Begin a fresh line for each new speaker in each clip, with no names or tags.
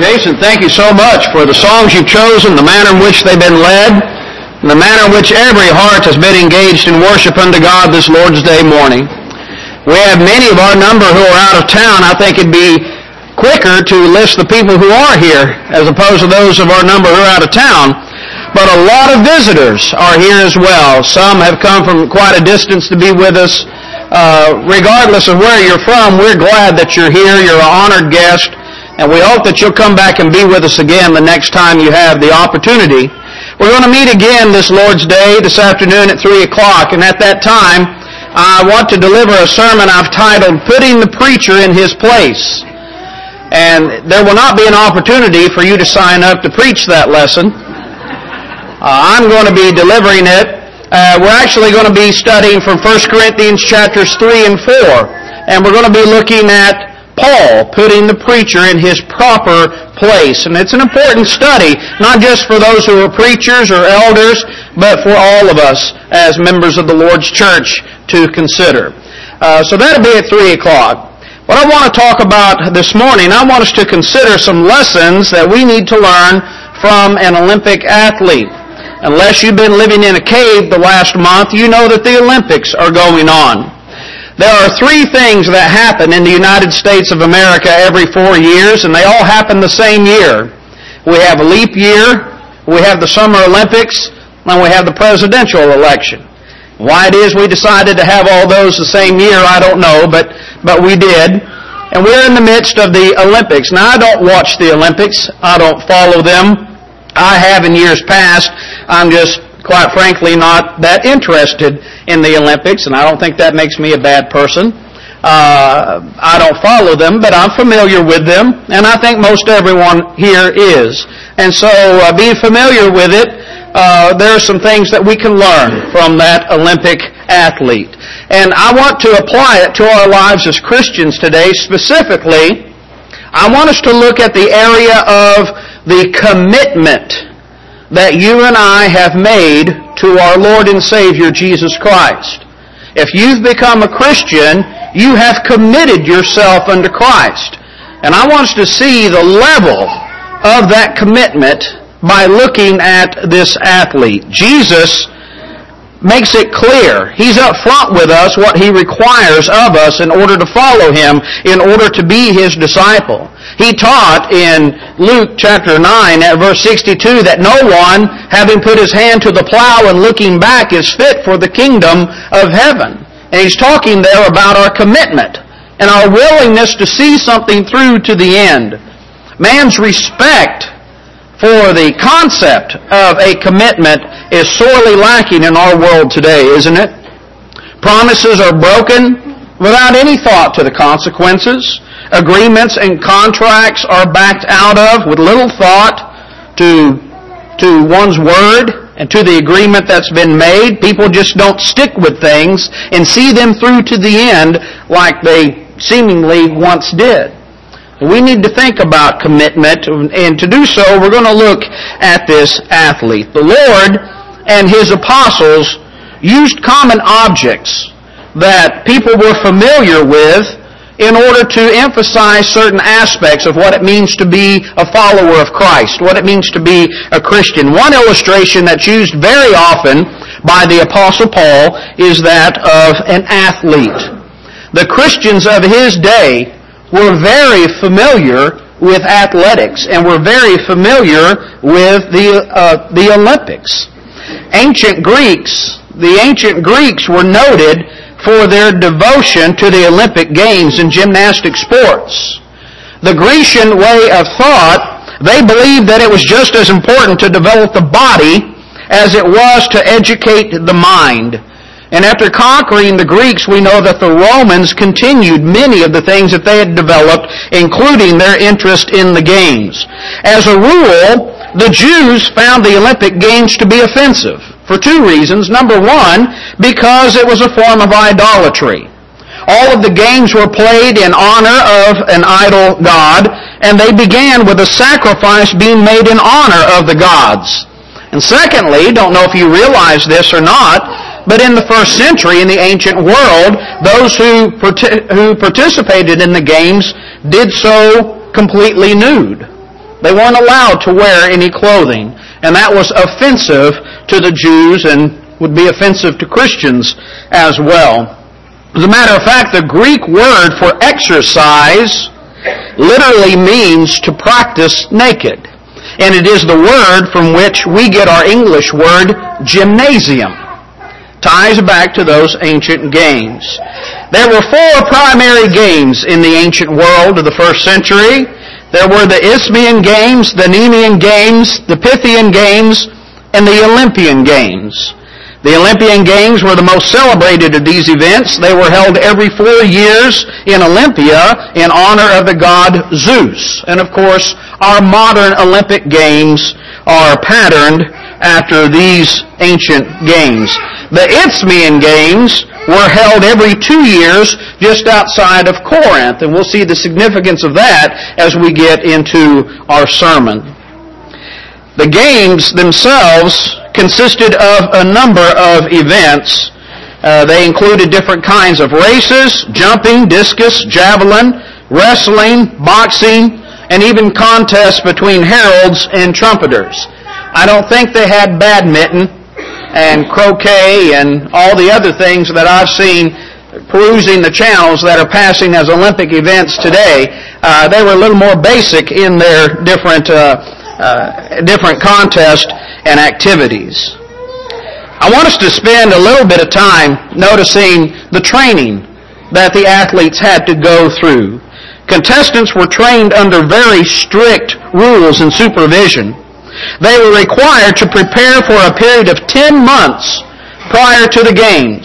Jason, thank you so much for the songs you've chosen, the manner in which they've been led, and the manner in which every heart has been engaged in worship unto God this Lord's Day morning. We have many of our number who are out of town. I think it'd be quicker to list the people who are here as opposed to those of our number who are out of town. But a lot of visitors are here as well. Some have come from quite a distance to be with us. Regardless of where you're from, we're glad that you're here. You're an honored guest. And we hope that you'll come back and be with us again the next time you have the opportunity. We're going to meet again this Lord's Day, this afternoon at 3 o'clock. And at that time, I want to deliver a sermon I've titled, Putting the Preacher in His Place. And there will not be an opportunity for you to sign up to preach that lesson. I'm going to be delivering it. We're actually going to be studying from 1 Corinthians chapters 3 and 4. And we're going to be looking at Paul putting the preacher in his proper place. And it's an important study, not just for those who are preachers or elders, but for all of us as members of the Lord's church to consider. So that'll be at 3 o'clock. What I want to talk about this morning, I want us to consider some lessons that we need to learn from an Olympic athlete. Unless you've been living in a cave the last month, you know that the Olympics are going on. There are 3 things that happen in the United States of America every 4 years, and they all happen the same year. We have a leap year, we have the Summer Olympics, and we have the presidential election. Why it is we decided to have all those the same year, I don't know, but we did. And we're in the midst of the Olympics. Now, I don't watch the Olympics. I don't follow them. I have in years past. I'm just, quite frankly, not that interested in the Olympics, and I don't think that makes me a bad person. I don't follow them, but I'm familiar with them, and I think most everyone here is. And so, being familiar with it, there are some things that we can learn from that Olympic athlete. And I want to apply it to our lives as Christians today. Specifically, I want us to look at the area of the commitment that you and I have made to our Lord and Savior, Jesus Christ. If you've become a Christian, you have committed yourself unto Christ. And I want us to see the level of that commitment by looking at this athlete. Jesus makes it clear. He's up front with us what He requires of us in order to follow Him, in order to be His disciple. He taught in Luke chapter 9 at verse 62 that no one, having put his hand to the plow and looking back, is fit for the kingdom of heaven. And He's talking there about our commitment and our willingness to see something through to the end. Man's respect for the concept of a commitment is sorely lacking in our world today, isn't it? Promises are broken without any thought to the consequences. Agreements and contracts are backed out of with little thought to one's word and to the agreement that's been made. People just don't stick with things and see them through to the end like they seemingly once did. We need to think about commitment, and to do so, we're going to look at this athlete. The Lord and His apostles used common objects that people were familiar with in order to emphasize certain aspects of what it means to be a follower of Christ, what it means to be a Christian. One illustration that's used very often by the Apostle Paul is that of an athlete. The Christians of his day were very familiar with athletics and were very familiar with the Olympics. The ancient Greeks were noted for their devotion to the Olympic Games and gymnastic sports. The Grecian way of thought, they believed that it was just as important to develop the body as it was to educate the mind. And after conquering the Greeks, we know that the Romans continued many of the things that they had developed, including their interest in the games. As a rule, the Jews found the Olympic Games to be offensive for 2 reasons. Number 1, because it was a form of idolatry. All of the games were played in honor of an idol god, and they began with a sacrifice being made in honor of the gods. And secondly, don't know if you realize this or not, but in the first century, in the ancient world, those who participated in the games did so completely nude. They weren't allowed to wear any clothing. And that was offensive to the Jews and would be offensive to Christians as well. As a matter of fact, the Greek word for exercise literally means to practice naked. And it is the word from which we get our English word gymnasium. Ties back to those ancient games. There were 4 primary games in the ancient world of the first century. There were the Isthmian Games, the Nemean Games, the Pythian Games, and the Olympian Games. The Olympian Games were the most celebrated of these events. They were held every 4 years in Olympia in honor of the god Zeus. And of course, our modern Olympic Games are patterned after these ancient games. The Isthmian Games were held every 2 years just outside of Corinth, and we'll see the significance of that as we get into our sermon. The games themselves consisted of a number of events. They included different kinds of races, jumping, discus, javelin, wrestling, boxing, and even contests between heralds and trumpeters. I don't think they had badminton and croquet and all the other things that I've seen perusing the channels that are passing as Olympic events today. They were a little more basic in their different contests and activities. I want us to spend a little bit of time noticing the training that the athletes had to go through. Contestants were trained under very strict rules and supervision. They were required to prepare for a period of 10 months prior to the games.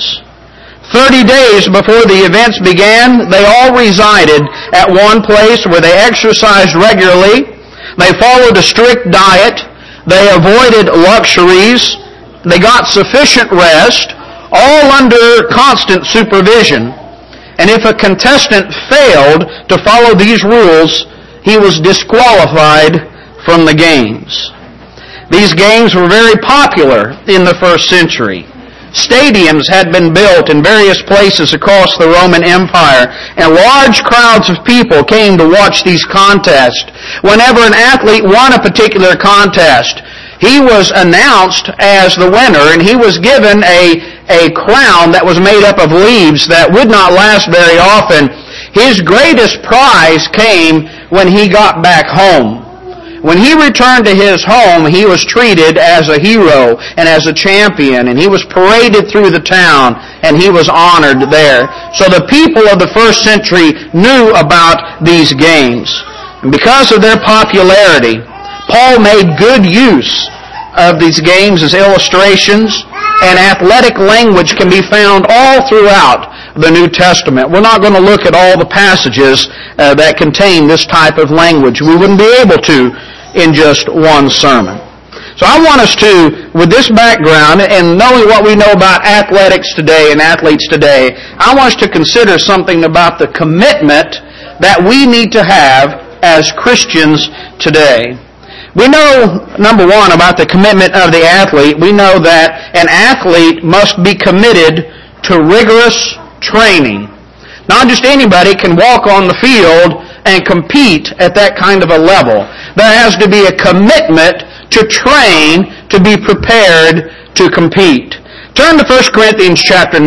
30 days before the events began, they all resided at one place where they exercised regularly. They followed a strict diet. They avoided luxuries. They got sufficient rest, all under constant supervision. And if a contestant failed to follow these rules, he was disqualified from the games. These games were very popular in the first century. Stadiums had been built in various places across the Roman Empire, and large crowds of people came to watch these contests. Whenever an athlete won a particular contest, he was announced as the winner, and he was given a crown that was made up of leaves that would not last very often. His greatest prize came when he got back home. When he returned to his home, he was treated as a hero and as a champion, and he was paraded through the town, and he was honored there. So the people of the first century knew about these games. And because of their popularity, Paul made good use of these games as illustrations, and athletic language can be found all throughout the New Testament. We're not going to look at all the passages that contain this type of language. We wouldn't be able to in just one sermon. So I want us to, with this background and knowing what we know about athletics today and athletes today, I want us to consider something about the commitment that we need to have as Christians today. We know, number one, about the commitment of the athlete. We know that an athlete must be committed to rigorous training. Not just anybody can walk on the field and compete at that kind of a level. There has to be a commitment to train, to be prepared to compete. Turn to 1 Corinthians chapter 9,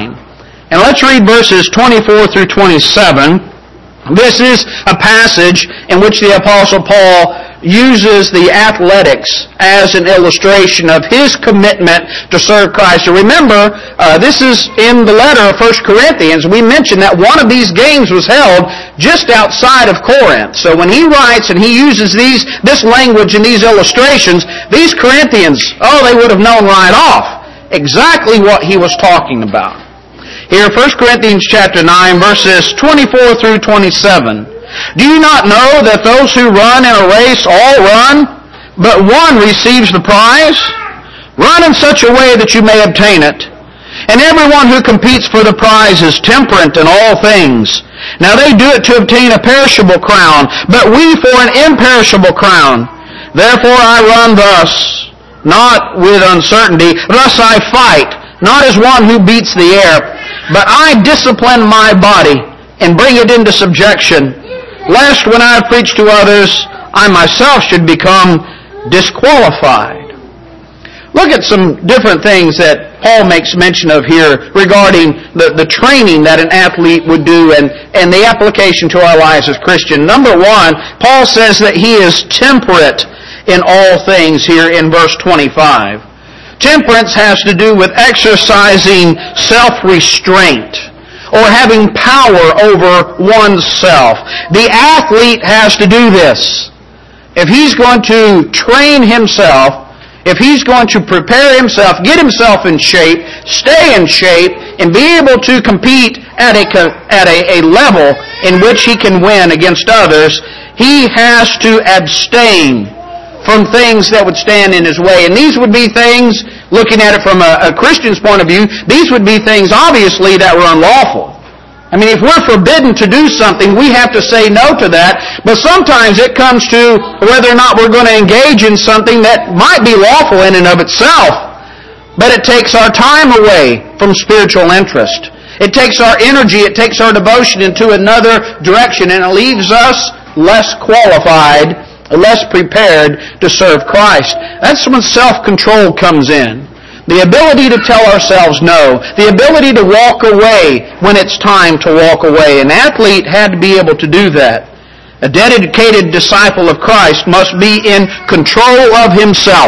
and let's read verses 24 through 27. This is a passage in which the Apostle Paul uses the athletics as an illustration of his commitment to serve Christ. So remember, this is in the letter of 1 Corinthians. We mentioned that one of these games was held just outside of Corinth. So when he writes and he uses this language and these illustrations, these Corinthians, they would have known right off exactly what he was talking about. Here, 1 Corinthians chapter 9, verses 24 through 27. Do you not know that those who run in a race all run, but one receives the prize? Run in such a way that you may obtain it. And everyone who competes for the prize is temperate in all things. Now they do it to obtain a perishable crown, but we for an imperishable crown. Therefore I run thus, not with uncertainty. Thus I fight, not as one who beats the air, but I discipline my body and bring it into subjection, lest when I preach to others, I myself should become disqualified. Look at some different things that Paul makes mention of here regarding the training that an athlete would do and the application to our lives as Christians. Number one, Paul says that he is temperate in all things here in verse 25. Temperance has to do with exercising self-restraint or having power over oneself. The athlete has to do this. If he's going to train himself, if he's going to prepare himself, get himself in shape, stay in shape, and be able to compete at a level in which he can win against others, he has to abstain from things that would stand in his way. And these would be things, looking at it from a Christian's point of view, these would be things obviously that were unlawful. I mean, if we're forbidden to do something, we have to say no to that. But sometimes it comes to whether or not we're going to engage in something that might be lawful in and of itself. But it takes our time away from spiritual interest. It takes our energy, it takes our devotion into another direction, and it leaves us less qualified, less prepared to serve Christ. That's when self-control comes in. The ability to tell ourselves no. The ability to walk away when it's time to walk away. An athlete had to be able to do that. A dedicated disciple of Christ must be in control of himself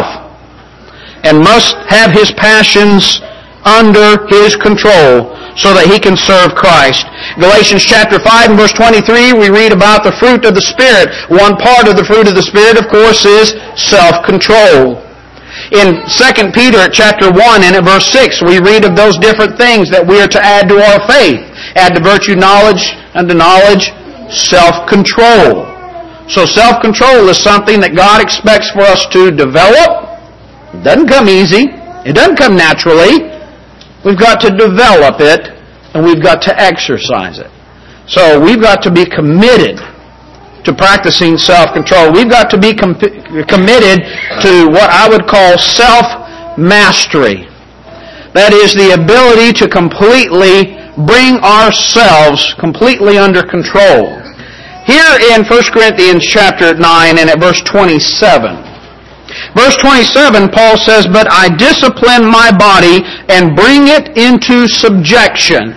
and must have his passions under his control so that he can serve Christ. Galatians chapter 5 and verse 23, we read about the fruit of the Spirit. One part of the fruit of the Spirit, of course, is self-control. In 2 Peter chapter 1 and at verse 6, we read of those different things that we are to add to our faith. Add to virtue knowledge, and to knowledge self-control. So self-control is something that God expects for us to develop. It doesn't come easy. It doesn't come naturally. We've got to develop it, and we've got to exercise it. So we've got to be committed to practicing self-control. We've got to be committed to what I would call self-mastery. That is the ability to completely bring ourselves completely under control. Here in 1 Corinthians chapter 9 and at verse 27. Verse 27, Paul says, "But I discipline my body and bring it into subjection."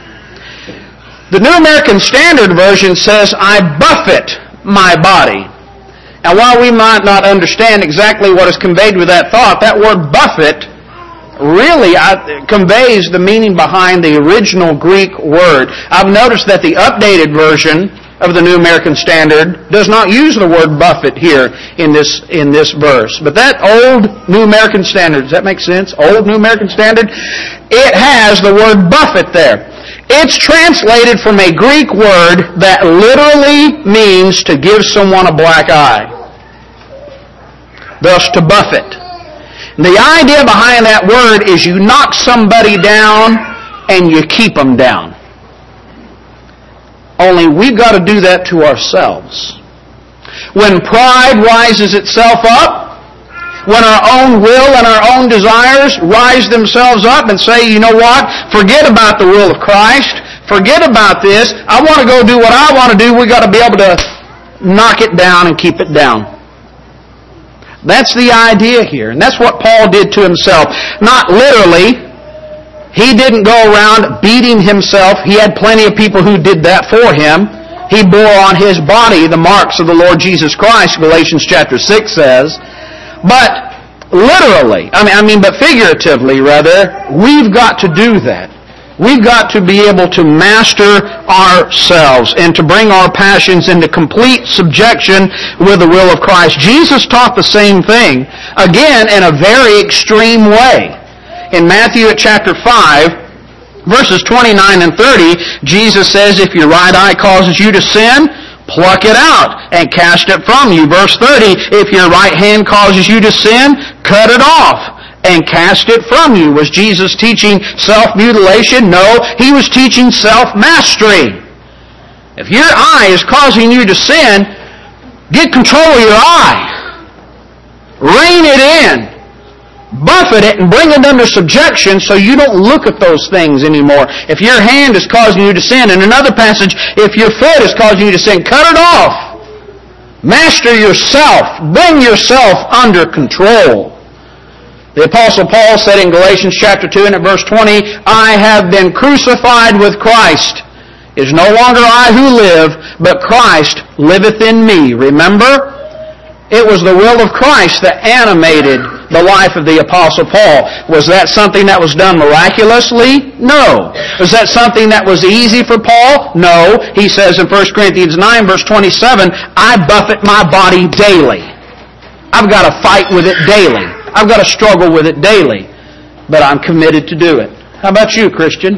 The New American Standard Version says, "I buffet my body." Now, while we might not understand exactly what is conveyed with that thought, that word buffet really conveys the meaning behind the original Greek word. I've noticed that the updated version of the New American Standard does not use the word buffet here in this verse. But that old New American Standard, does that make sense? Old New American Standard, it has the word buffet there. It's translated from a Greek word that literally means to give someone a black eye. Thus, to buffet. The idea behind that word is you knock somebody down and you keep them down. Only we've got to do that to ourselves. When pride rises itself up, when our own will and our own desires rise themselves up and say, you know what, forget about the will of Christ, forget about this, I want to go do what I want to do, we've got to be able to knock it down and keep it down. That's the idea here, and that's what Paul did to himself. Not literally. He didn't go around beating himself. He had plenty of people who did that for him. He bore on his body the marks of the Lord Jesus Christ, Galatians chapter 6 says. But literally, but figuratively rather, we've got to do that. We've got to be able to master ourselves and to bring our passions into complete subjection with the will of Christ. Jesus taught the same thing, again, in a very extreme way. In Matthew chapter 5, verses 29 and 30, Jesus says, if your right eye causes you to sin, pluck it out and cast it from you. Verse 30, if your right hand causes you to sin, cut it off and cast it from you. Was Jesus teaching self-mutilation? No, he was teaching self-mastery. If your eye is causing you to sin, get control of your eye. Rein it in. Buffet it and bring it under subjection so you don't look at those things anymore. If your hand is causing you to sin, in another passage, if your foot is causing you to sin, cut it off. Master yourself. Bring yourself under control. The Apostle Paul said in Galatians chapter 2 and at verse 20, I have been crucified with Christ. It is no longer I who live, but Christ liveth in me. Remember? It was the will of Christ that animated the life of the Apostle Paul. Was that something that was done miraculously? No. Was that something that was easy for Paul? No. He says in 1 Corinthians 9 verse 27, I buffet my body daily. I've got to fight with it daily. I've got to struggle with it daily. But I'm committed to do it. How about you, Christian?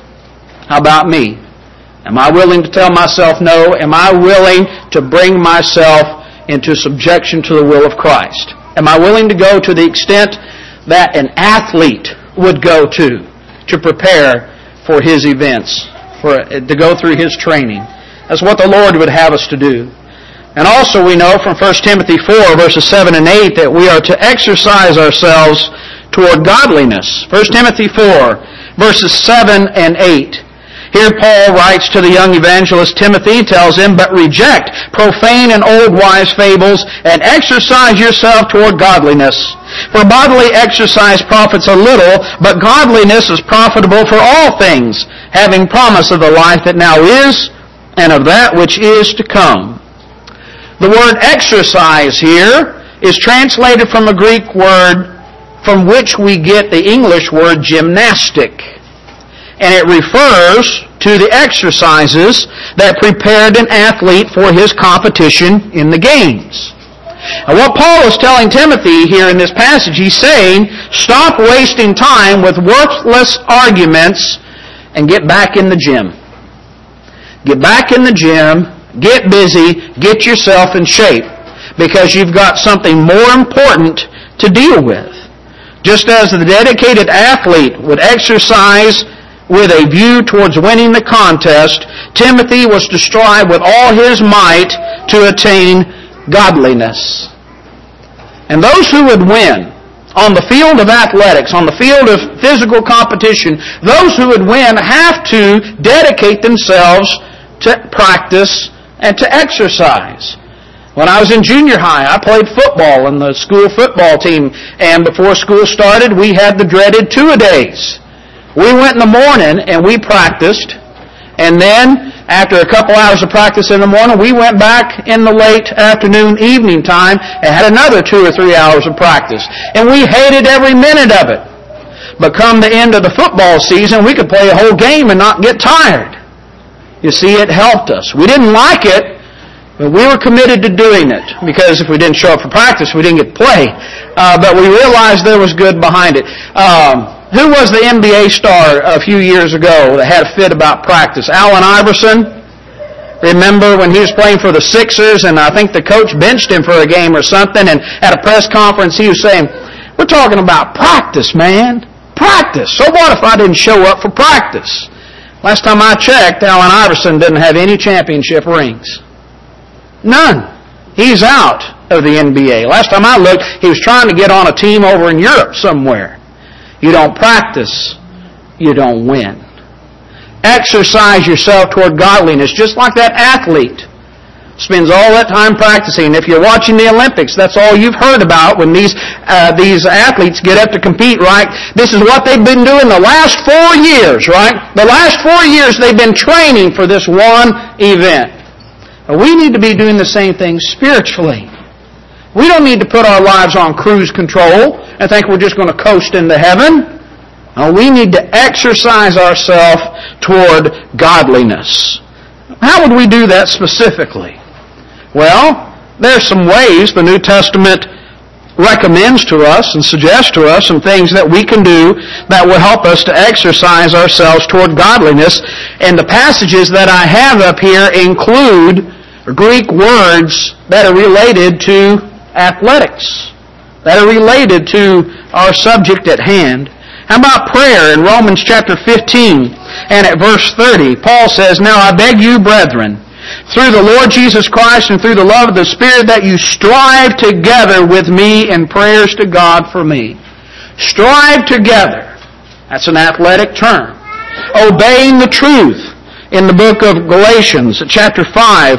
How about me? Am I willing to tell myself no? Am I willing to bring myself into subjection to the will of Christ? Am I willing to go to the extent that an athlete would go to prepare for his events, to go through his training? That's what the Lord would have us to do. And also we know from 1 Timothy 4 verses 7 and 8 that we are to exercise ourselves toward godliness. 1 Timothy 4 verses 7 and 8. Here Paul writes to the young evangelist Timothy, tells him, but reject profane and old wise fables, and exercise yourself toward godliness. For bodily exercise profits a little, but godliness is profitable for all things, having promise of the life that now is, and of that which is to come. The word exercise here is translated from a Greek word from which we get the English word gymnastic. And it refers to the exercises that prepared an athlete for his competition in the games. And what Paul is telling Timothy here in this passage, he's saying, stop wasting time with worthless arguments and get back in the gym. Get back in the gym, get busy, get yourself in shape, because you've got something more important to deal with. Just as the dedicated athlete would exercise with a view towards winning the contest, Timothy was to strive with all his might to attain godliness. And those who would win on the field of athletics, on the field of physical competition, those who would win have to dedicate themselves to practice and to exercise. When I was in junior high, I played football in the school football team, and before school started, we had the dreaded two-a-days. We went in the morning and we practiced, and then after a couple hours of practice in the morning, we went back in the late afternoon, evening time and had another 2 or 3 hours of practice. And we hated every minute of it. But come the end of the football season, we could play a whole game and not get tired. You see, it helped us. We didn't like it, but we were committed to doing it, because if we didn't show up for practice, we didn't get to play. But we realized there was good behind it. Who was the NBA star a few years ago that had a fit about practice? Allen Iverson. Remember when he was playing for the Sixers, and I think the coach benched him for a game or something, and at a press conference he was saying, we're talking about practice, man. Practice. So what if I didn't show up for practice? Last time I checked, Allen Iverson didn't have any championship rings. None. He's out of the NBA. Last time I looked, he was trying to get on a team over in Europe somewhere. You don't practice, you don't win. Exercise yourself toward godliness, just like that athlete spends all that time practicing. If you're watching the Olympics, that's all you've heard about when these athletes get up to compete, right? This is what they've been doing the last 4 years, right? The last 4 years they've been training for this one event. And we need to be doing the same thing spiritually. We don't need to put our lives on cruise control and think we're just going to coast into heaven. No, we need to exercise ourselves toward godliness. How would we do that specifically? Well, there are some ways the New Testament recommends to us and suggests to us some things that we can do that will help us to exercise ourselves toward godliness. And the passages that I have up here include Greek words that are related to athletics, that are related to our subject at hand. How about prayer in Romans chapter 15 and at verse 30? Paul says, now I beg you, brethren, through the Lord Jesus Christ and through the love of the Spirit, that you strive together with me in prayers to God for me. Strive together. That's an athletic term. Obeying the truth in the book of Galatians, chapter 5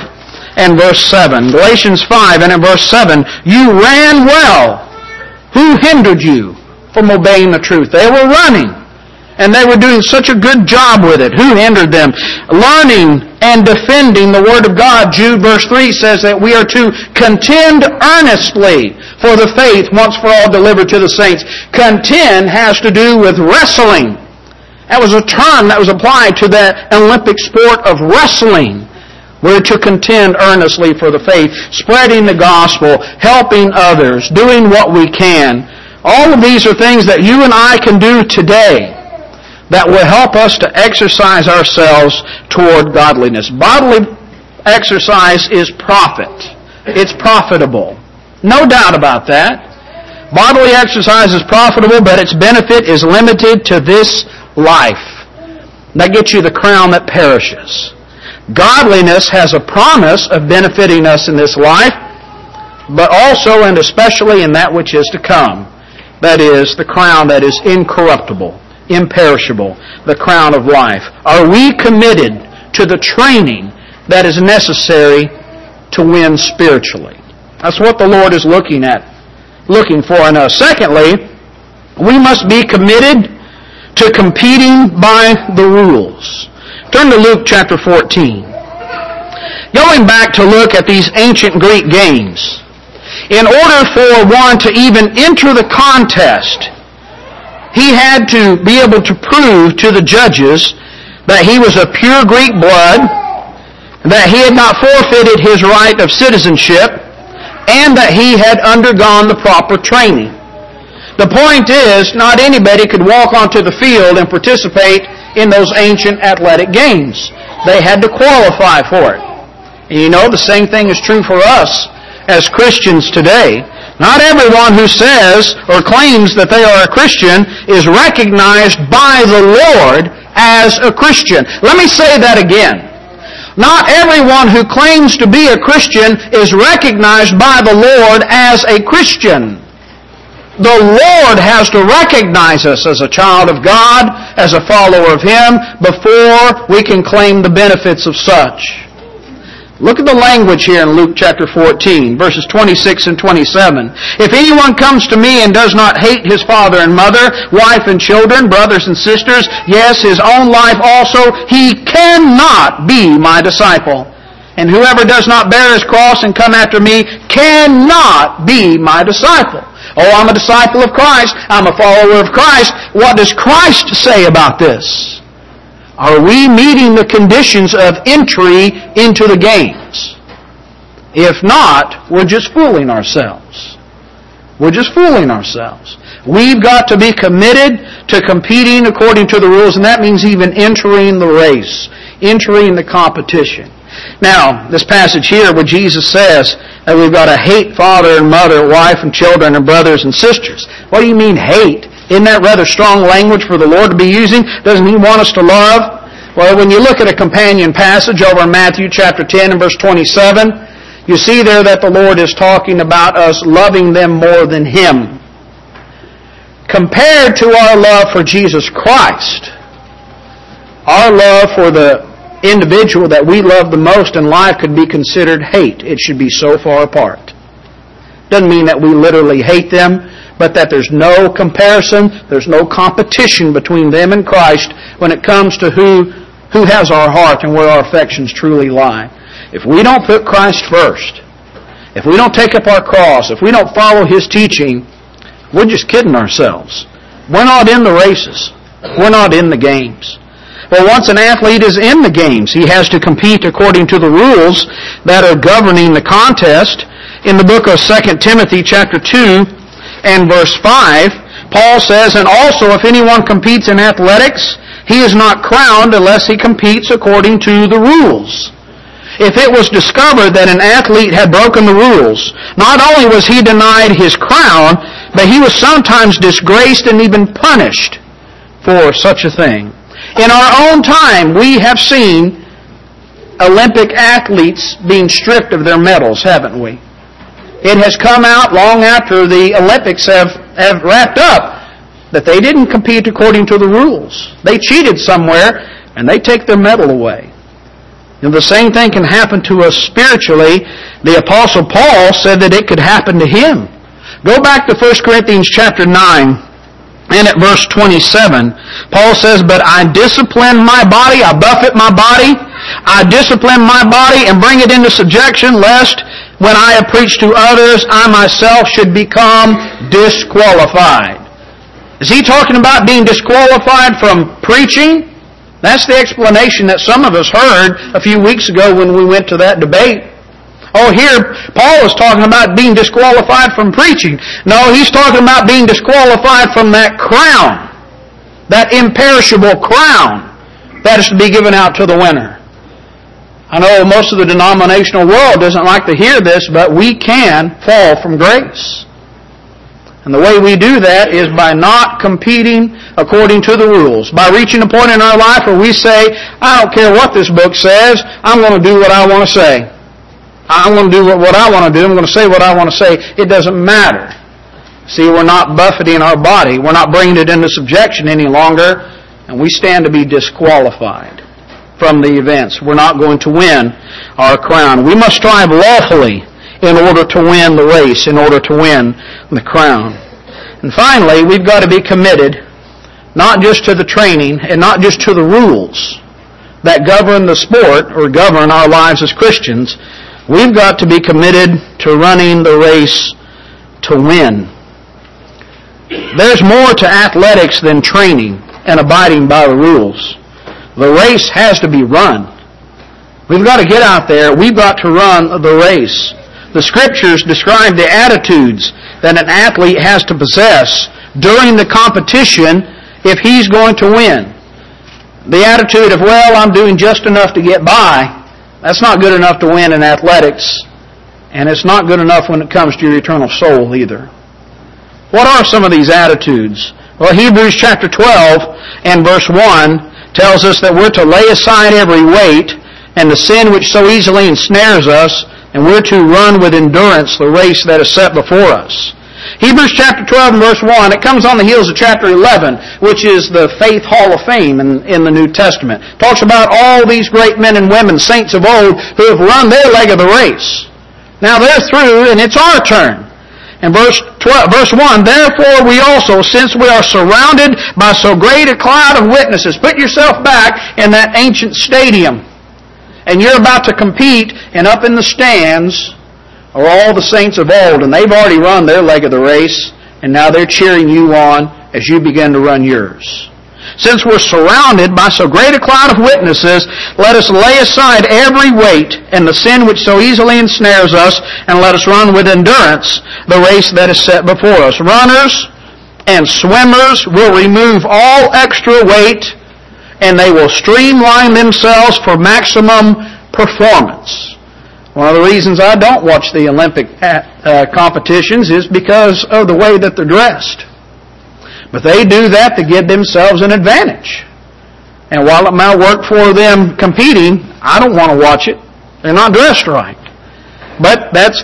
and verse 7. Galatians 5 and in verse 7, you ran well. Who hindered you from obeying the truth? They were running. And they were doing such a good job with it. Who hindered them? Learning and defending the Word of God. Jude verse 3 says that we are to contend earnestly for the faith once for all delivered to the saints. Contend has to do with wrestling. That was a term that was applied to the Olympic sport of wrestling. We're to contend earnestly for the faith, spreading the gospel, helping others, doing what we can. All of these are things that you and I can do today that will help us to exercise ourselves toward godliness. Bodily exercise is profit. It's profitable. No doubt about that. Bodily exercise is profitable, but its benefit is limited to this life. That gets you the crown that perishes. Godliness has a promise of benefiting us in this life, but also and especially in that which is to come. That is, the crown that is incorruptible, imperishable, the crown of life. Are we committed to the training that is necessary to win spiritually? That's what the Lord is looking for in us. Secondly, we must be committed to competing by the rules. Turn to Luke chapter 14. Going back to look at these ancient Greek games, in order for one to even enter the contest, he had to be able to prove to the judges that he was of pure Greek blood, that he had not forfeited his right of citizenship, and that he had undergone the proper training. The point is, not anybody could walk onto the field and participate in those ancient athletic games. They had to qualify for it. And you know, the same thing is true for us as Christians today. Not everyone who says or claims that they are a Christian is recognized by the Lord as a Christian. Let me say that again. Not everyone who claims to be a Christian is recognized by the Lord as a Christian. The Lord has to recognize us as a child of God, as a follower of Him, before we can claim the benefits of such. Look at the language here in Luke chapter 14, verses 26 and 27. If anyone comes to me and does not hate his father and mother, wife and children, brothers and sisters, yes, his own life also, he cannot be my disciple. And whoever does not bear his cross and come after me cannot be my disciple. Oh, I'm a disciple of Christ. I'm a follower of Christ. What does Christ say about this? Are we meeting the conditions of entry into the games? If not, we're just fooling ourselves. We're just fooling ourselves. We've got to be committed to competing according to the rules, and that means even entering the race, entering the competition. Now, this passage here where Jesus says that we've got to hate father and mother, wife and children and brothers and sisters. What do you mean hate? Isn't that rather strong language for the Lord to be using? Doesn't He want us to love? Well, when you look at a companion passage over in Matthew chapter 10 and verse 27, you see there that the Lord is talking about us loving them more than Him. Compared to our love for Jesus Christ, our love for the individual that we love the most in life could be considered hate. It should be so far apart. Doesn't mean that we literally hate them, but that there's no comparison, there's no competition between them and Christ when it comes to who has our heart and where our affections truly lie. If we don't put Christ first, if we don't take up our cross, if we don't follow His teaching, we're just kidding ourselves. We're not in the races. We're not in the games. Well, once an athlete is in the games, he has to compete according to the rules that are governing the contest. In the book of 2 Timothy chapter 2, and verse 5, Paul says, and also if anyone competes in athletics, he is not crowned unless he competes according to the rules. If it was discovered that an athlete had broken the rules, not only was he denied his crown, but he was sometimes disgraced and even punished for such a thing. In our own time, we have seen Olympic athletes being stripped of their medals, haven't we? It has come out long after the Olympics have wrapped up that they didn't compete according to the rules. They cheated somewhere, and they take their medal away. And the same thing can happen to us spiritually. The Apostle Paul said that it could happen to him. Go back to 1 Corinthians chapter 9 and at verse 27. Paul says, "But I discipline my body, I buffet my body, I discipline my body and bring it into subjection, lest when I have preached to others, I myself should become disqualified." Is he talking about being disqualified from preaching? That's the explanation that some of us heard a few weeks ago when we went to that debate. Oh, here Paul is talking about being disqualified from preaching. No, he's talking about being disqualified from that crown, that imperishable crown that is to be given out to the winner. I know most of the denominational world doesn't like to hear this, but we can fall from grace. And the way we do that is by not competing according to the rules. By reaching a point in our life where we say, "I don't care what this book says, I'm going to do what I want to say. I'm going to do what I want to do. I'm going to say what I want to say. It doesn't matter." See, we're not buffeting our body. We're not bringing it into subjection any longer, and we stand to be disqualified from the events. We're not going to win our crown. We must strive lawfully in order to win the race, in order to win the crown. And finally, we've got to be committed not just to the training and not just to the rules that govern the sport or govern our lives as Christians. We've got to be committed to running the race to win. There's more to athletics than training and abiding by the rules. The race has to be run. We've got to get out there. We've got to run the race. The Scriptures describe the attitudes that an athlete has to possess during the competition if he's going to win. The attitude of, "Well, I'm doing just enough to get by," that's not good enough to win in athletics, and it's not good enough when it comes to your eternal soul either. What are some of these attitudes? Well, Hebrews chapter 12 and verse 1 tells us that we're to lay aside every weight and the sin which so easily ensnares us, and we're to run with endurance the race that is set before us. Hebrews chapter 12 and verse 1, it comes on the heels of chapter 11, which is the Faith Hall of Fame in the New Testament. It talks about all these great men and women, saints of old, who have run their leg of the race. Now they're through, and it's our turn. And verse 1, "Therefore we also, since we are surrounded by so great a cloud of witnesses," put yourself back in that ancient stadium, and you're about to compete, and up in the stands are all the saints of old, and they've already run their leg of the race, and now they're cheering you on as you begin to run yours. "Since we're surrounded by so great a cloud of witnesses, let us lay aside every weight and the sin which so easily ensnares us, and let us run with endurance the race that is set before us." Runners and swimmers will remove all extra weight, and they will streamline themselves for maximum performance. One of the reasons I don't watch the Olympic competitions is because of the way that they're dressed. But they do that to give themselves an advantage. And while it might work for them competing, I don't want to watch it. They're not dressed right. But that's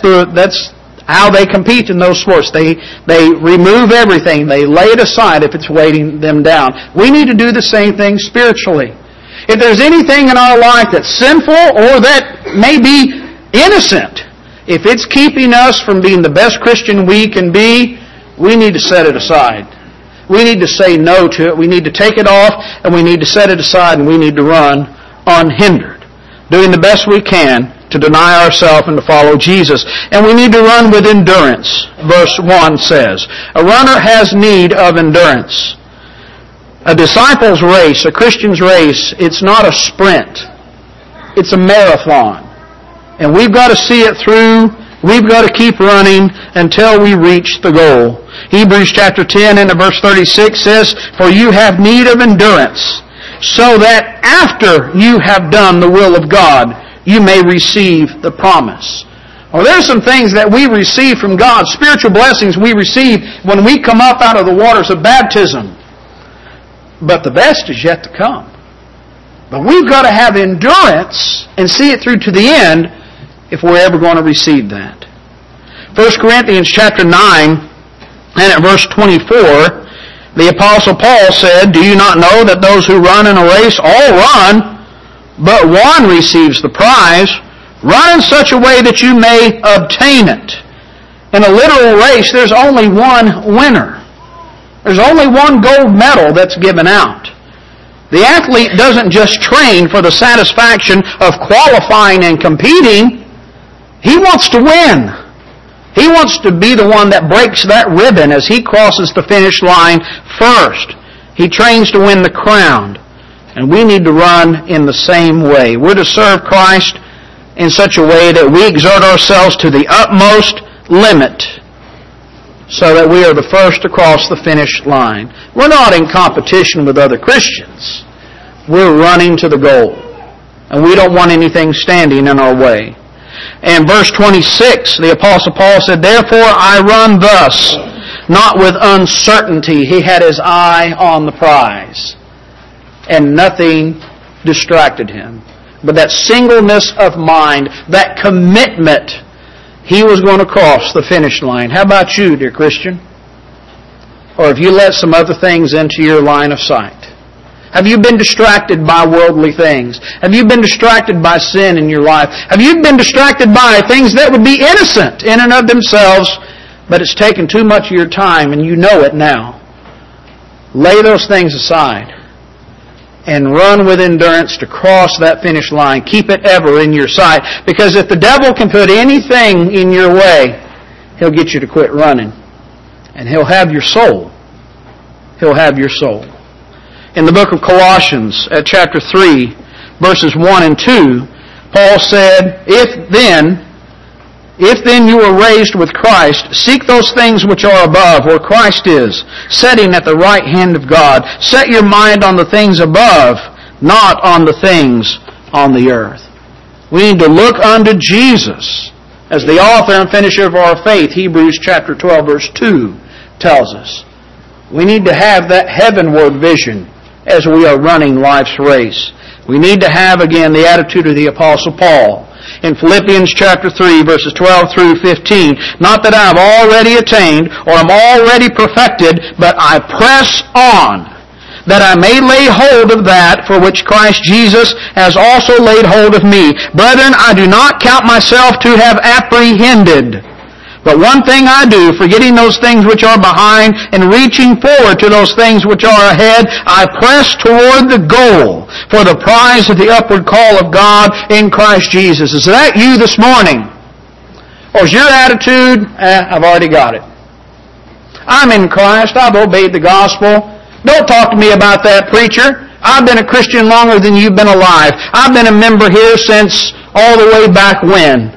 how they compete in those sports. They remove everything. They lay it aside if it's weighing them down. We need to do the same thing spiritually. If there's anything in our life that's sinful or that may be innocent, if it's keeping us from being the best Christian we can be, we need to set it aside. We need to say no to it. We need to take it off, and we need to set it aside, and we need to run unhindered, doing the best we can to deny ourselves and to follow Jesus. And we need to run with endurance. Verse 1 says, a runner has need of endurance. A disciple's race, a Christian's race, it's not a sprint. It's a marathon. And we've got to see it through. We've got to keep running until we reach the goal. Hebrews chapter 10 and verse 36 says, "For you have need of endurance, so that after you have done the will of God, you may receive the promise." Well, there's some things that we receive from God, spiritual blessings we receive when we come up out of the waters of baptism. But the best is yet to come. But we've got to have endurance and see it through to the end if we're ever going to receive that. 1 Corinthians chapter 9 and at verse 24, the Apostle Paul said, "Do you not know that those who run in a race all run, but one receives the prize. Run in such a way that you may obtain it. In a literal race, there's only one winner. There's only one gold medal that's given out. The athlete doesn't just train for the satisfaction of qualifying and competing. He wants to win. He wants to be the one that breaks that ribbon as he crosses the finish line first. He trains to win the crown. And we need to run in the same way. We're to serve Christ in such a way that we exert ourselves to the utmost limit so that we are the first to cross the finish line. We're not in competition with other Christians. We're running to the goal. And we don't want anything standing in our way. And verse 26, the Apostle Paul said, "Therefore I run thus, not with uncertainty." He had his eye on the prize. And nothing distracted him. But that singleness of mind, that commitment, he was going to cross the finish line. How about you, dear Christian? Or have you let some other things into your line of sight? Have you been distracted by worldly things? Have you been distracted by sin in your life? Have you been distracted by things that would be innocent in and of themselves, but it's taken too much of your time and you know it now? Lay those things aside and run with endurance to cross that finish line. Keep it ever in your sight. Because if the devil can put anything in your way, he'll get you to quit running. And he'll have your soul. He'll have your soul. In the book of Colossians, at chapter 3, verses 1 and 2, Paul said, If then you were raised with Christ, seek those things which are above, where Christ is, sitting at the right hand of God. Set your mind on the things above, not on the things on the earth. We need to look unto Jesus as the author and finisher of our faith. Hebrews chapter 12, verse 2 tells us. We need to have that heavenward vision as we are running life's race. We need to have, again, the attitude of the Apostle Paul. In Philippians chapter 3, verses 12 through 15, "Not that I have already attained or am already perfected, but I press on, that I may lay hold of that for which Christ Jesus has also laid hold of me. Brethren, I do not count myself to have apprehended. But one thing I do, forgetting those things which are behind and reaching forward to those things which are ahead, I press toward the goal for the prize of the upward call of God in Christ Jesus." Is that you this morning? Or is your attitude, I've already got it. I'm in Christ. I've obeyed the gospel. Don't talk to me about that, preacher. I've been a Christian longer than you've been alive. I've been a member here since all the way back when.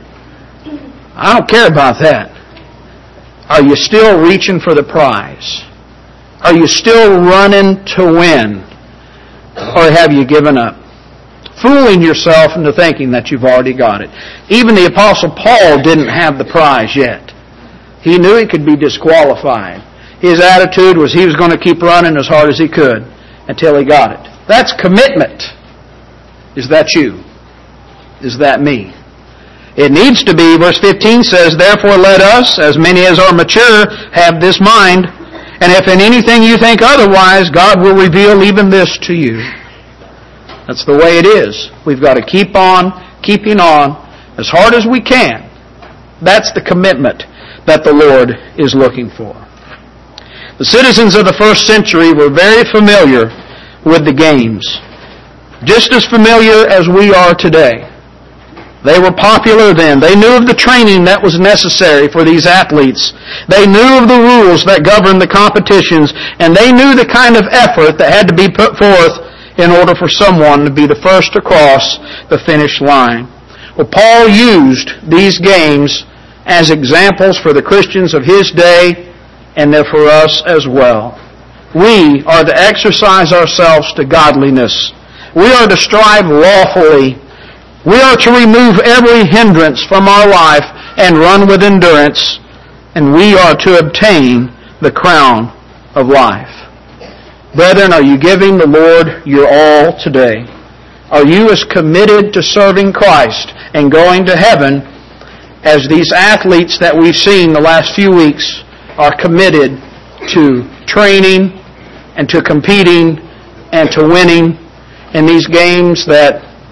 I don't care about that. Are you still reaching for the prize? Are you still running to win? Or have you given up? Fooling yourself into thinking that you've already got it. Even the Apostle Paul didn't have the prize yet. He knew he could be disqualified. His attitude was he was going to keep running as hard as he could until he got it. That's commitment. Is that you? Is that me? It needs to be. Verse 15 says, "Therefore let us, as many as are mature, have this mind. And if in anything you think otherwise, God will reveal even this to you." That's the way it is. We've got to keep on, keeping on, as hard as we can. That's the commitment that the Lord is looking for. The citizens of the first century were very familiar with the games. Just as familiar as we are today. They were popular then. They knew of the training that was necessary for these athletes. They knew of the rules that governed the competitions, and they knew the kind of effort that had to be put forth in order for someone to be the first to cross the finish line. Well, Paul used these games as examples for the Christians of his day and for us as well. We are to exercise ourselves to godliness. We are to strive lawfully. We are to remove every hindrance from our life and run with endurance, and we are to obtain the crown of life. Brethren, are you giving the Lord your all today? Are you as committed to serving Christ and going to heaven as these athletes that we've seen the last few weeks are committed to training and to competing and to winning in these games that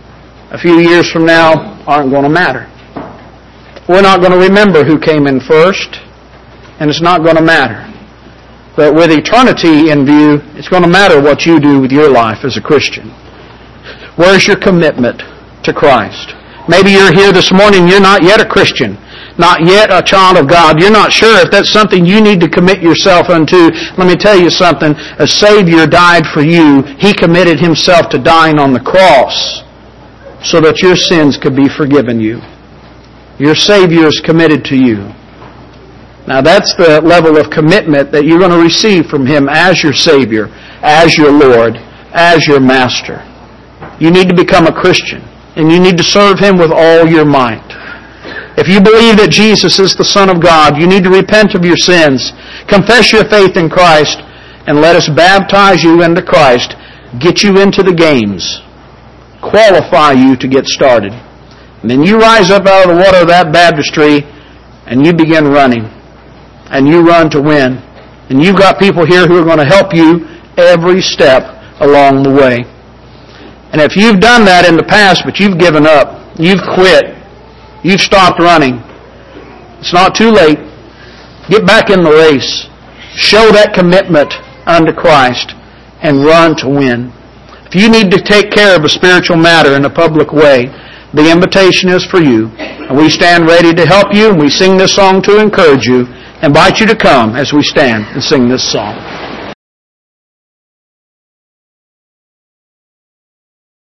a few years from now aren't going to matter. We're not going to remember who came in first, and it's not going to matter. But with eternity in view, it's going to matter what you do with your life as a Christian. Where's your commitment to Christ? Maybe you're here this morning, you're not yet a Christian, not yet a child of God. You're not sure if that's something you need to commit yourself unto. Let me tell you something. A Savior died for you. He committed Himself to dying on the cross so that your sins could be forgiven you. Your Savior is committed to you. Now that's the level of commitment that you're going to receive from Him as your Savior, as your Lord, as your Master. You need to become a Christian, and you need to serve Him with all your might. If you believe that Jesus is the Son of God, you need to repent of your sins, confess your faith in Christ, and let us baptize you into Christ, get you into the games, qualify you to get started. And then you rise up out of the water of that baptistry, and you begin running. And you run to win. And you've got people here who are going to help you every step along the way. And if you've done that in the past, but you've given up, you've quit, you've stopped running, it's not too late. Get back in the race. Show that commitment unto Christ and run to win. If you need to take care of a spiritual matter in a public way, the invitation is for you. And we stand ready to help you, and we sing this song to encourage you. Invite you to come as we stand and sing this song.